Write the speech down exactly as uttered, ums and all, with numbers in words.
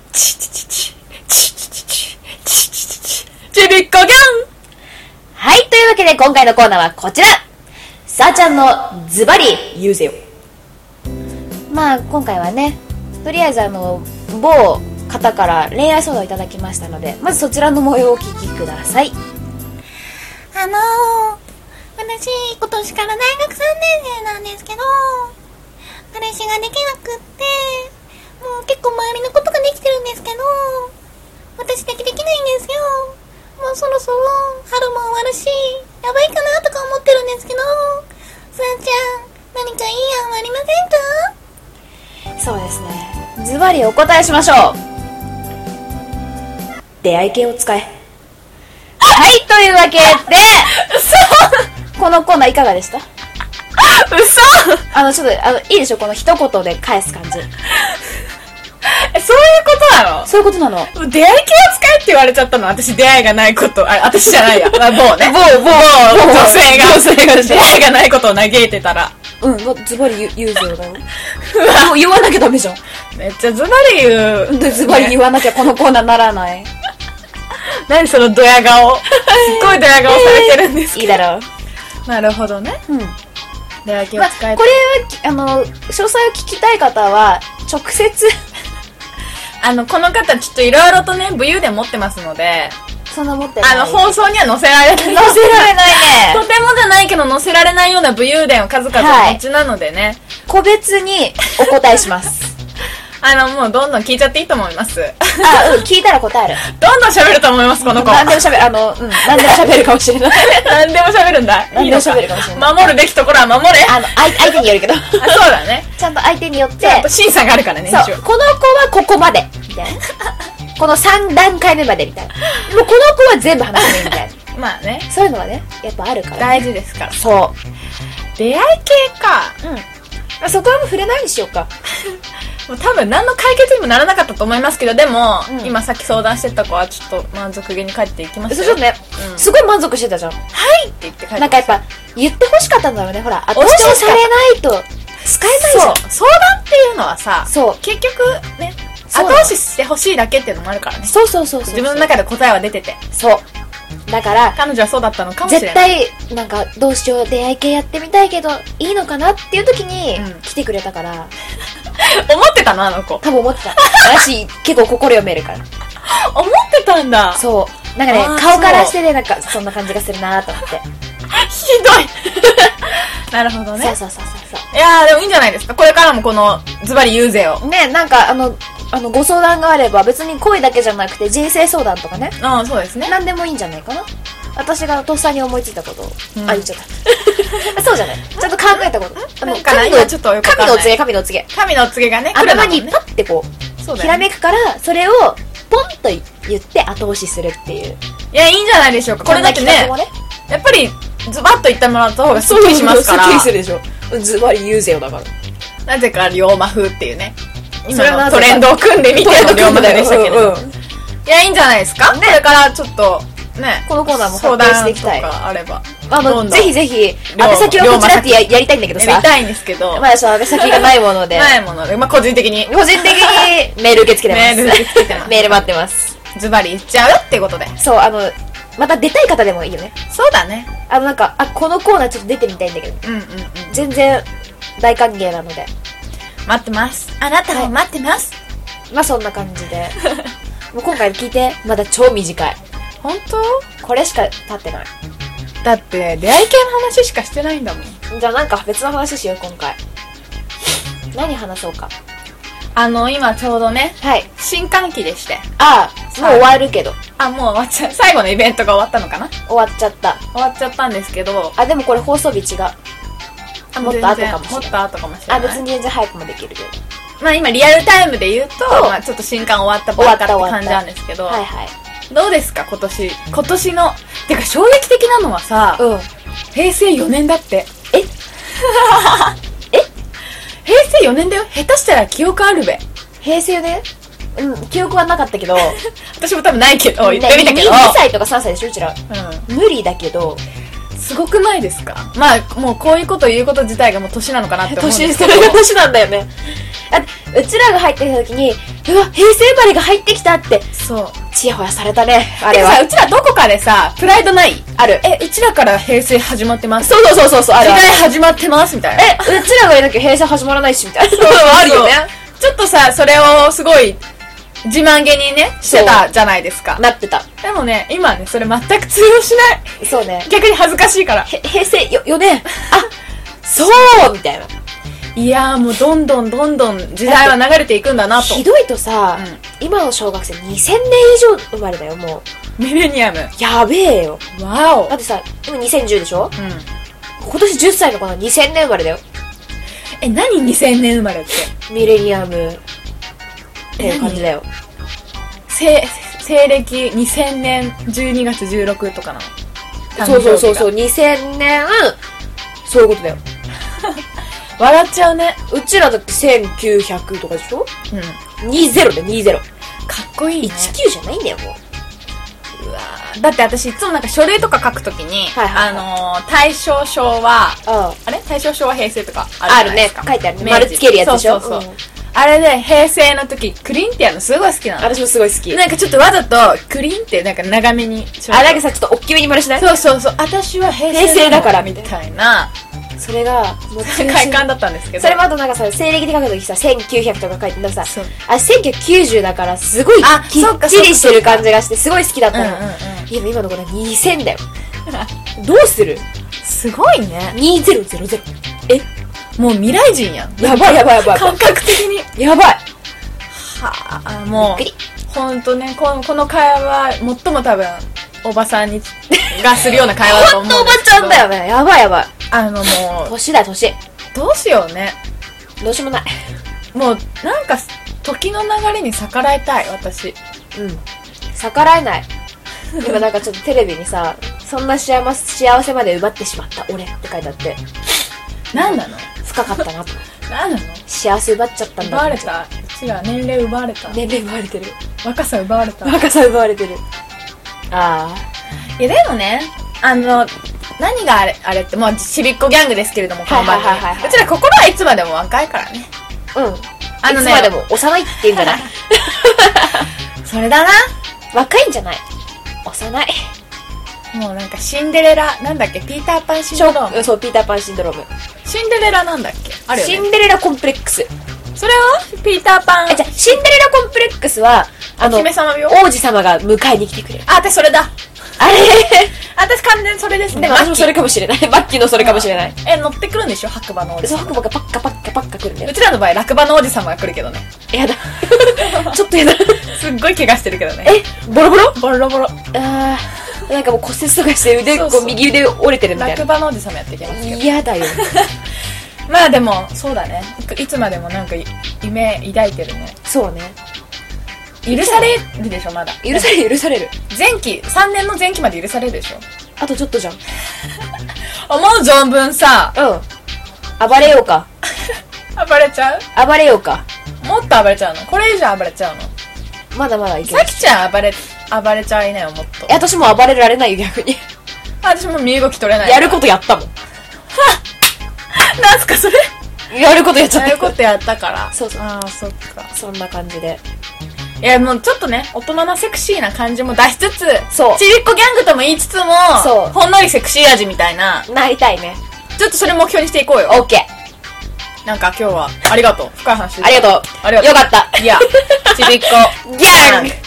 チチチチチチチチチチチチちびっこギャン。 はい、というわけで今回のコーナーはこちら、さあちゃんのズバリ言うぜよ。まあ今回はね、とりあえずあの某方から恋愛相談をいただきましたので、まずそちらの模様をお聞きください。 あのー、私今年から大学さんねん生なんですけど、彼氏ができなくって、もう結構周りのことができてるんですけど、私だけできないんですよ。もうそろそろ春も終わるし、やばいかなとか思ってるんですけど、さあちゃん、何かいい案はありませんか？ そうですね、ズバリお答えしましょう。出会い系を使え。はい、というわけでこのコーナーいかがでした？ 嘘。 あのちょっとあのいいでしょ、この一言で返す感じ。 え、そういうことなの？ そういうことなの。 出会い系を使えって言われちゃったの。私出会いがないこと、あ、私じゃないや。某ね。某、某、女性が、女性が出会いがないことを嘆いてたら。 うん、ズバリ言う、言うぜよだよ。もう言わなきゃダメじゃん。 めっちゃズバリ言う。 で、ズバリ言わなきゃこのコーナーならない。 何そのドヤ顔。すっごいドヤ顔されてるんですけど。 いいだろう。 なるほどね。 うん。 出会い系を使え、 まあ、これは、あの、詳細を聞きたい方は、直接、 あの、この方ちょっといろいろとね、武勇伝持ってますので、 そんな持ってない。 あの、放送には載せられない。載せられないね。 とてもじゃないけど載せられないような武勇伝を数々お持ちなのでね。はい、 個別にお答えします。 あの、もうどんどん聞いちゃっていいと思います。 あ、うん、聞いたら答える。 どんどん喋ると思います、この子。 何でも喋る、あの、うん、何でも喋るかもしれない。 何でも喋るんだ。 何でも喋るかもしれない。 守るべきところは守れ。 あの、相相手によるけど。あ、 そうだね。 ちゃんと相手によって。 ちゃんと審査があるからね、 そう。この子はここまで。みたいな。このさん段階目までみたいな。もうこの子は全部話せるみたいな。 まあね。 そういうのはね、やっぱあるから、ね。 大事ですから。 そう。 出会い系か。 うん。そこはもう触れないにしようか。 もう多分何の解決にもならなかったと思いますけど、でも、うん、今さっき相談してた子はちょっと満足げに帰っていきましたよ。 そうね、うん。すごい満足してたじゃん。 はいって言って帰ってきました。 なんかやっぱ、言ってほしかったんだろうね、ほら。後押しされないと使えないじゃん。 そう。相談っていうのはさ、 そう。 結局ね、後押ししてほしいだけっていうのもあるからね。 そうそうそうそう。 自分の中で答えは出てて。 そう。だから、 彼女はそうだったのかもしれない。 絶対、なんか、どうしよう、出会い系やってみたいけど、いいのかなっていう時に、うん、来てくれたから。 思ってたのあの子。 多分思ってた。私、結構心読めるから。 思ってたんだ。 そう。なんかね、顔からしてね、なんか、そんな感じがするなと思って。 ひどいなるほどね。 そうそうそうそう。 いやー、でもいいんじゃないですか。これからもこの、ズバリ言うぜよ。 ね、なんか、あの、あの、ご相談があれば、別に恋だけじゃなくて、人生相談とかね。 ああ、そうですね。 何でもいいんじゃないかな。私がとっさに思いついたことを、うん、あ、言っちゃった。そうじゃない。ちゃんと考えたこと。あの、神の、ちょっとよく神のお告げ、神のお告げ。 神のお告げがね、 頭にパッてこう、そうだね、ひらめくから、それを、ポンと言って後押しするっていう。 いや、いいんじゃないでしょうか。これだってね、やっぱり、ズバッと言ってもらった方がスッキリしますから。 スッキリするでしょ。ズバリ言うぜよだから。 なぜか、龍馬風っていうね。今のトレンドを組んでみての龍馬風でしたけど。いや、いいんじゃないですか。これからちょっと、ね、 このコーナーも発表していきたい。 相談とかあれば。 あの、ぜひぜひ、宛先はこちらって や, やりたいんだけどさ。 やりたいんですけど。 まだそう、宛先がないもので。 ないもので。まあ、個人的に。 個人的にメール受け付けてます。 メール受け付けてます。 メール待ってます。 ズバリ言っちゃうってことで。 そう、あの、また出たい方でもいいよね。 そうだね。 あの、なんか、あ、このコーナーちょっと出てみたいんだけど。 うんうんうん。 全然、大歓迎なので。 待ってます。あなたも待ってます。 まあ、そんな感じで。もう今回聞いて、まだ超短い。 本当？ これしか経ってない。 だって出会い系の話しかしてないんだもん。 じゃあなんか別の話しよう今回。何話そうか。 あの今ちょうどね、 はい、 新歓期でして。 ああ、もう終わるけど。 あ、もう終わっちゃう。最後のイベントが終わったのかな。 終わっちゃった。 終わっちゃったんですけど。 あ、でもこれ放送日違う。あ、もっと後かもしれない。 もっと後かもしれない。 あ、別に全然早くもできるけど。 まあ今リアルタイムで言うと、まあちょっと新刊終わったばっかって感じなんですけど。 はいはい。 どうですか今年。今年の、てか衝撃的なのはさ、うん、へいせいよねんだって。 ええへいせいよねんだよ。下手したら記憶あるべ。 へいせいよねん、うん、記憶はなかったけど。 私も多分ないけど、言ってみたけど。 にさいとかさんさいでしょうちら。うん。無理だけど。 すごくないですか？まあ、もうこういうこと言うこと自体がもう年なのかなって思うんですけど。 年、それが年なんだよね。あ、うちらが入ってきた時に、 うわ、平成生まれが入ってきたって、 そう。 ちやほやされたね、あれは。 さ、うちらどこかでさ、プライドないある。 え、うちらから平成始まってます。 そうそうそうそうそう、ある。 時代始まってますみたいな。 え、うちらがいなきゃ平成始まらないし、みたいな。そう、あるよね。 ちょっとさ、それをすごい、自慢げにね、してたじゃないですか。 なってた。 でもね、今ね、それ全く通用しない。 そうね。 逆に恥ずかしいから。 へ、平成よ、よね。あ、そうみたいな。 いやーもうどんどんどんどん時代は流れていくんだなと。 ひどいとさ、うん、今の小学生にせんねん以上生まれだよ、もう。ミレニアム。 やべえよ。 わお。 だってさ、今にせんじゅうでしょ？ うん。 今年じゅっさいの子はにせんねん生まれだよ。 え、何にせんねん生まれって？ ミレニアムっていう感じだよ。 西、西暦にせんねんじゅうにがつじゅうろくとかなの？ そうそうそうそう、にせんねん、そういうことだよ。 笑っちゃうね。 うちらだってせんきゅうひゃくとかでしょ？うん。にじゅうでにじゅう。かっこいいね。 じゅうきゅうじゃないんだよ、もう。うわーだって私いつもなんか書類とか書くときに、 はいはいはい、 あのー、大正昭和、 あ, あれ大正昭和平成とかあるじゃないですか。 あるね。書いてあるね。丸つけるやつでしょ？ そうそうそう。うん、あれで平成の時、クリンってやるのすごい好きなの。 私もすごい好き。 なんかちょっとわざと、クリンってなんか長めに。 あ、なんかさ、ちょっと大きめに丸しない？ そうそうそう。私は平成平成だからみたいな。 それが、 もう快感だったんですけど。 それもあとなんかさ、西暦で書くときさ、せんきゅうひゃくとか書いて、なんかさ、あ、せんきゅうひゃくきゅうじゅうだから、すごいきっちりしてる感じがして、すごい好きだったの。うんうんうん、今、今の子はにせんだよ。どうする？ すごいね。 にせんぜろぜろ。え？ もう未来人やん。 やばいやばいやばい。 感覚的に。 やばい。 はあ、もう、ほんとね、この、この会話は、最も多分、おばさんに、がするような会話だと思うんですけど。ほんとおばちゃんだよね。やばいやばい。あのもう、 年だ年。 どうしようね。 どうしようもない。 もう、なんか、時の流れに逆らいたい、私。 うん。逆らえない。今なんかちょっとテレビにさ、そんな幸せ、幸せまで奪ってしまった俺って書いてあって。 何なの？ 深かったなと。 何なの？ 幸せ奪っちゃったんだ。 奪われた。うちら年齢奪われた。 年齢奪われてる。 若さ奪われた。 若さ奪われてる。ああ。いやでもね、あの、何があれ、あれって、もうちびっこギャングですけれども、この番組。うちら心はいつまでも若いからね。 うん。あのね、いつまでも幼いって言うんじゃないそれだな。 若いんじゃない。幼い。 もうなんかシンデレラ、なんだっけ、ピーターパンシンドローム。 そう、ピーターパンシンドローム。 シンデレラなんだっけ？あるよね。 シンデレラコンプレックス。 それはピーターパン。 え、じゃシンデレラコンプレックスは、あの、 お姫様病？ 王子様が迎えに来てくれる。 あ、私それだ。 あれ私完全にそれですね。 でも私もそれかもしれない。バッキーのそれかもしれない。 え、乗ってくるんでしょ白馬の王子様。 そう、白馬がパッカパッカパッカ来るんだよ。 うちらの場合、落馬の王子様が来るけどね。 やだ。ちょっとやだ。 すっごい怪我してるけどね。 え、ボロボロボロボロ。 あー、なんかもう骨折とかして腕、こう右腕折れてるみたいな。 落馬の王子様やってきますけど。 嫌だよ。 まあでも、そうだね。いつまでもなんか夢抱いてるね。 そうね。 許されるでしょ、まだ。 許される、許される。 前期、さんねんの前期まで許されるでしょ。 あとちょっとじゃん。 思う存分さ。 うん。暴れようか。 暴れちゃう？ 暴れようか。 もっと暴れちゃうの？これ以上暴れちゃうの？ まだまだいける。 さきちゃん暴れ、暴れちゃいなよ、もっと。 え、私も暴れられないよ、逆に。 私も身動き取れない。 やることやったもん。 なんすか、それ？ やることやっちゃった。 やることやったから。 そうそう。 ああ、そっか。 そんな感じで。 いや、もうちょっとね、大人なセクシーな感じも出しつつ、 そう。 ちびっこギャングとも言いつつも、 そう。 ほんのりセクシー味みたいな。 なりたいね。 ちょっとそれ目標にしていこうよ。 オッケー。なんか今日は、ありがとう。深い話。 ありがとう。 ありがとう。 よかった。 いや、ちびっこギャング